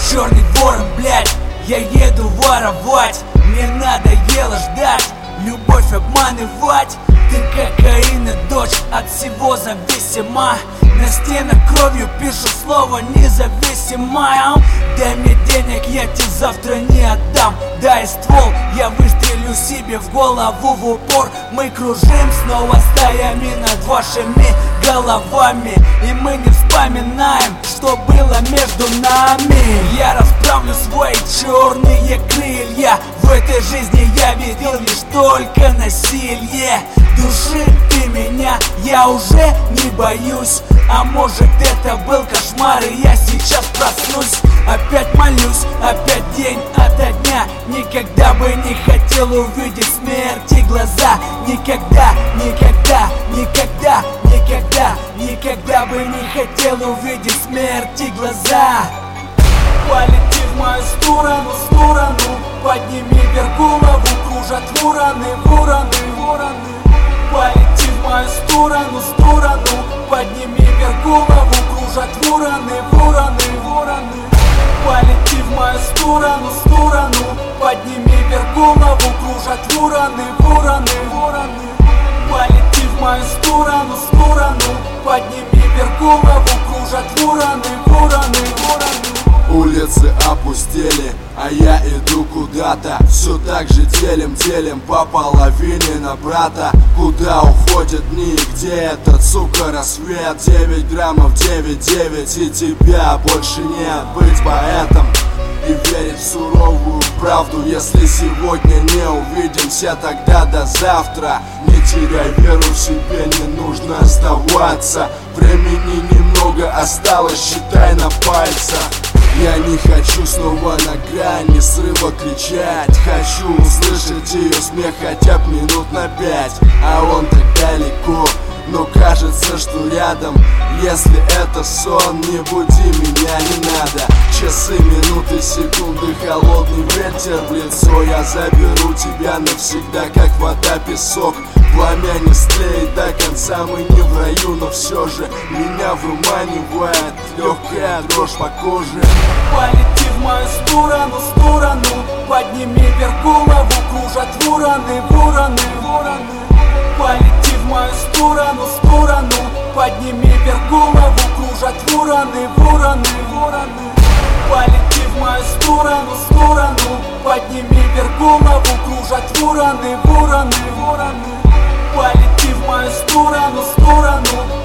черный ворон, блядь, я еду воровать. Мне надоело ждать, любовь обманывать. Ты кокаина, дочь, от всего зависима. На стенах кровью пишу слово независимая. Дай мне денег, я тебе завтра не отдам. Дай ствол, я выстрелю себе в голову в упор. Мы кружим снова стаями над вашими головами, и мы не вспоминаем, что было между нами. Я расправлю свои черные крылья. В этой жизни я видел лишь только насилие. Души ты меня, я уже не боюсь. А может это был кошмар, и я сейчас проснусь. Опять молюсь, опять день ото дня. Никогда бы не хотел увидеть смерти глаза. Никогда, никогда, никогда, никогда, никогда бы не хотел увидеть смерти глаза. Полети в мою сторону, подними вверх голову, кружат вороны, вороны, вороны. Полети в мою сторону, подними вверх голову, кружат вороны, вороны, вороны. Полети в мою сторону, подними вверх голову, кружат вороны, вороны, вороны. Полети в мою сторону, подними вверх голову, кружат вороны, вороны, вороны. Улицы опустели, а я иду куда-то. Все так же делим по половине на брата. Куда уходят дни, где этот, сука, рассвет? 9 граммов, 9-9, и тебя больше нет. Быть поэтом и верить в суровую правду. Если сегодня не увидимся, тогда до завтра. Не теряй веру в себе, не нужно сдаваться. Времени немного осталось, считай на пальцах. Я не хочу снова на грани срыва кричать. Хочу услышать ее смех хотя бы минут на 5. А он так далеко, но кажется, что рядом. Если это сон, не буди меня, не надо. Часы, минуты, секунды, холодный ветер в лицо. Я заберу тебя навсегда, как вода, песок. Пламя не стлеет до конца, мы не в раю, но все же меня выманивает легкая дрожь по коже. Полети в мою сторону, подними вверх голову, кружат вороны, вороны, вороны. Полети в мою сторону, подними вверх голову, кружат вороны, вороны, вороны. Полети в мою сторону, подними вверх голову, кружат вороны, вороны, вороны. Полети в мою сторону,